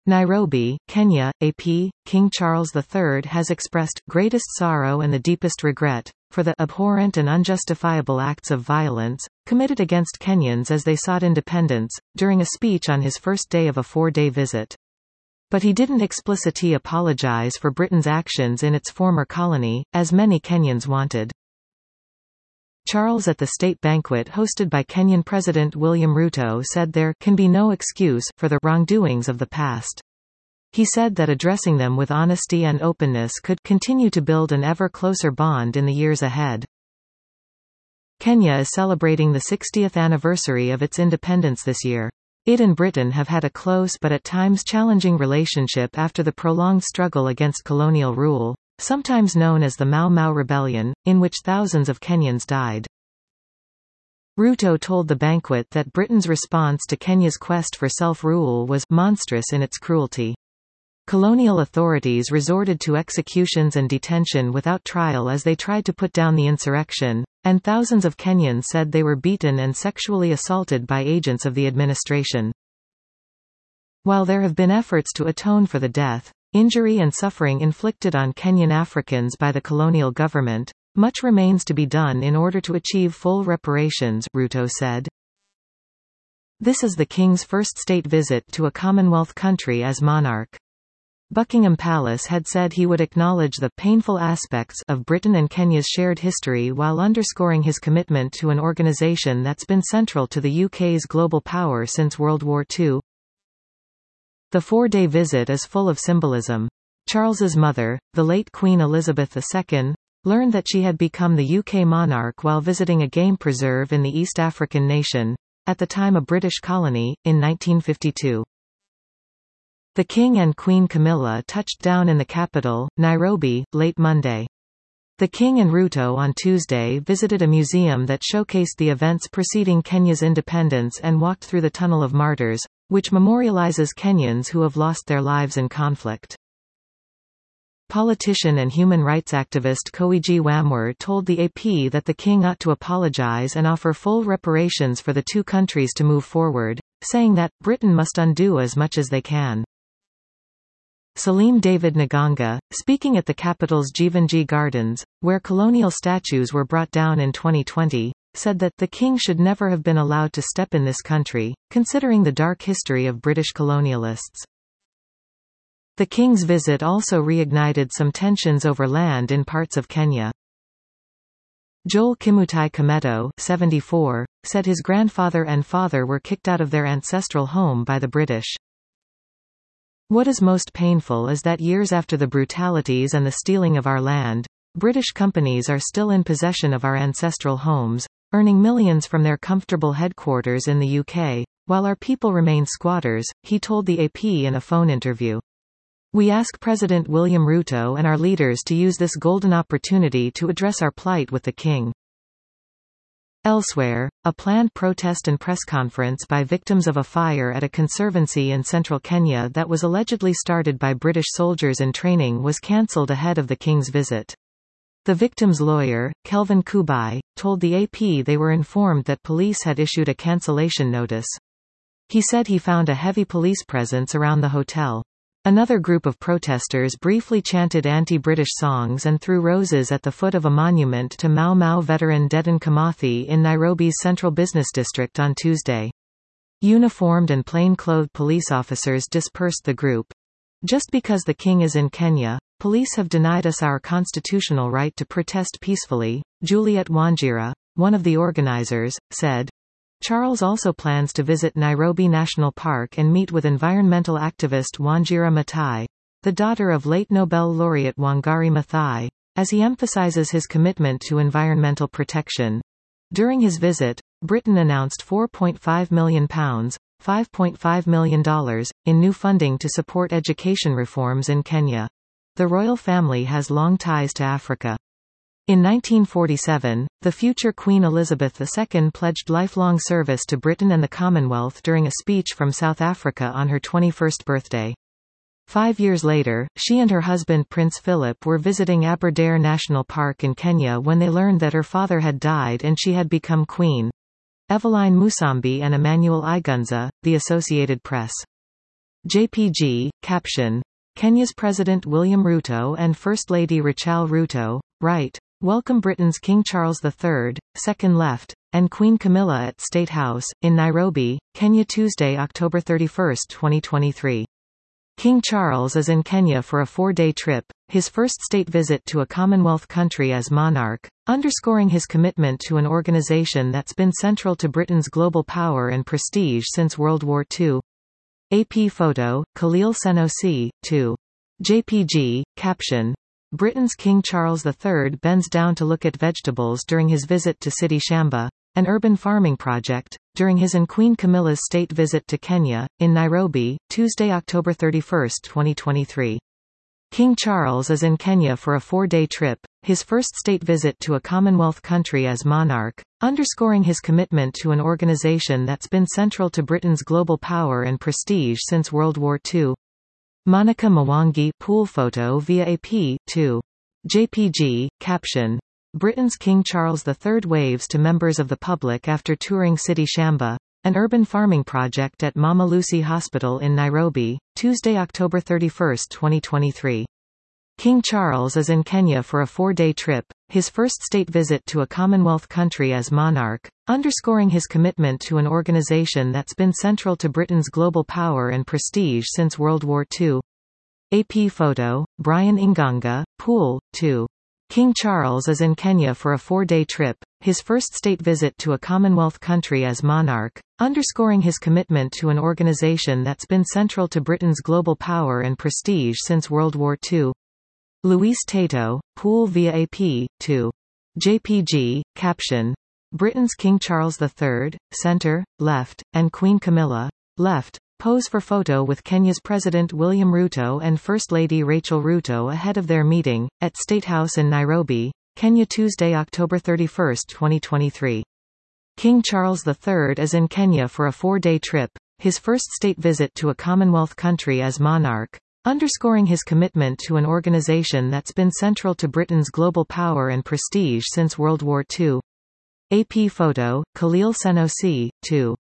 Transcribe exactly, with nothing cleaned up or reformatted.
Nairobi, Kenya, A P. King Charles the Third has expressed greatest sorrow and the deepest regret for the abhorrent and unjustifiable acts of violence committed against Kenyans as they sought independence, during a speech on his first day of a four-day visit. But he didn't explicitly apologize for Britain's actions in its former colony, as many Kenyans wanted. Charles at the state banquet hosted by Kenyan President William Ruto said there can be no excuse for the wrongdoings of the past. He said that addressing them with honesty and openness could continue to build an ever closer bond in the years ahead. Kenya is celebrating the sixtieth anniversary of its independence this year. It and Britain have had a close but at times challenging relationship after the prolonged struggle against colonial rule, sometimes known as the Mau Mau Rebellion, in which thousands of Kenyans died. Ruto told the banquet that Britain's response to Kenya's quest for self-rule was monstrous in its cruelty. Colonial authorities resorted to executions and detention without trial as they tried to put down the insurrection, and thousands of Kenyans said they were beaten and sexually assaulted by agents of the administration. While there have been efforts to atone for the death, injury and suffering inflicted on Kenyan Africans by the colonial government, much remains to be done in order to achieve full reparations, Ruto said. This is the King's first state visit to a Commonwealth country as monarch. Buckingham Palace had said he would acknowledge the painful aspects of Britain and Kenya's shared history while underscoring his commitment to an organisation that's been central to the U K's global power since World War Two. The four-day visit is full of symbolism. Charles's mother, the late Queen Elizabeth the Second, learned that she had become the U K monarch while visiting a game preserve in the East African nation, at the time a British colony, in nineteen fifty-two. The King and Queen Camilla touched down in the capital, Nairobi, late Monday. The King and Ruto on Tuesday visited a museum that showcased the events preceding Kenya's independence and walked through the Tunnel of Martyrs, which memorializes Kenyans who have lost their lives in conflict. Politician and human rights activist Koigi Wamwer told the A P that the King ought to apologize and offer full reparations for the two countries to move forward, saying that Britain must undo as much as they can. Salim David Naganga, speaking at the capital's Jivanji Gardens, where colonial statues were brought down in twenty twenty, said that the King should never have been allowed to step in this country, considering the dark history of British colonialists. The King's visit also reignited some tensions over land in parts of Kenya. Joel Kimutai Kameto, seventy-four, said his grandfather and father were kicked out of their ancestral home by the British. What is most painful is that years after the brutalities and the stealing of our land, British companies are still in possession of our ancestral homes, earning millions from their comfortable headquarters in the U K, while our people remain squatters, he told the A P in a phone interview. We ask President William Ruto and our leaders to use this golden opportunity to address our plight with the King. Elsewhere, a planned protest and press conference by victims of a fire at a conservancy in central Kenya that was allegedly started by British soldiers in training was cancelled ahead of the King's visit. The victim's lawyer, Kelvin Kubai, told the A P they were informed that police had issued a cancellation notice. He said he found a heavy police presence around the hotel. Another group of protesters briefly chanted anti-British songs and threw roses at the foot of a monument to Mau Mau veteran Dedan Kimathi in Nairobi's central business district on Tuesday. Uniformed and plain-clothed police officers dispersed the group. Just because the King is in Kenya, police have denied us our constitutional right to protest peacefully, Juliet Wanjira, one of the organizers, said. Charles also plans to visit Nairobi National Park and meet with environmental activist Wanjira Maathai, the daughter of late Nobel laureate Wangari Maathai, as he emphasizes his commitment to environmental protection. During his visit, Britain announced four point five million pounds, five point five million dollars, in new funding to support education reforms in Kenya. The royal family has long ties to Africa. In nineteen forty-seven, the future Queen Elizabeth the Second pledged lifelong service to Britain and the Commonwealth during a speech from South Africa on her twenty-first birthday. Five years later, she and her husband Prince Philip were visiting Aberdare National Park in Kenya when they learned that her father had died and she had become queen. Eveline Musambi and Emmanuel Igunza, The Associated Press. J P G, caption. Kenya's President William Ruto and First Lady Rachel Ruto, right, welcome Britain's King Charles the third, second left, and Queen Camilla at State House, in Nairobi, Kenya Tuesday, October thirty-first, twenty twenty-three. King Charles is in Kenya for a four-day trip, his first state visit to a Commonwealth country as monarch, underscoring his commitment to an organization that's been central to Britain's global power and prestige since World War Two. A P photo, Khalil Senosi, two. J P G, caption. Britain's King Charles the third bends down to look at vegetables during his visit to City Shamba, an urban farming project, during his and Queen Camilla's state visit to Kenya, in Nairobi, Tuesday, October thirty-first, twenty twenty-three. King Charles is in Kenya for a four-day trip, his first state visit to a Commonwealth country as monarch, underscoring his commitment to an organization that's been central to Britain's global power and prestige since World War Two. Monica Mwangi, pool photo via A P, two. J P G, caption. Britain's King Charles the third waves to members of the public after touring City Shamba, an urban farming project at Mama Lucy Hospital in Nairobi, Tuesday, October thirty-first, twenty twenty-three. King Charles is in Kenya for a four-day trip, his first state visit to a Commonwealth country as monarch, underscoring his commitment to an organization that's been central to Britain's global power and prestige since World War Two. A P photo, Brian Inganga, pool, two. King Charles is in Kenya for a four-day trip, his first state visit to a Commonwealth country as monarch, underscoring his commitment to an organization that's been central to Britain's global power and prestige since World War Two. Luis Tato, pool via A P, two. J P G, caption. Britain's King Charles the third, center, left, and Queen Camilla, left, pose for photo with Kenya's President William Ruto and First Lady Rachel Ruto ahead of their meeting, at State House in Nairobi, Kenya Tuesday, October thirty-first, twenty twenty-three. King Charles the third is in Kenya for a four-day trip, his first state visit to a Commonwealth country as monarch, underscoring his commitment to an organization that's been central to Britain's global power and prestige since World War Two. A P photo, Khalil Senosi, two.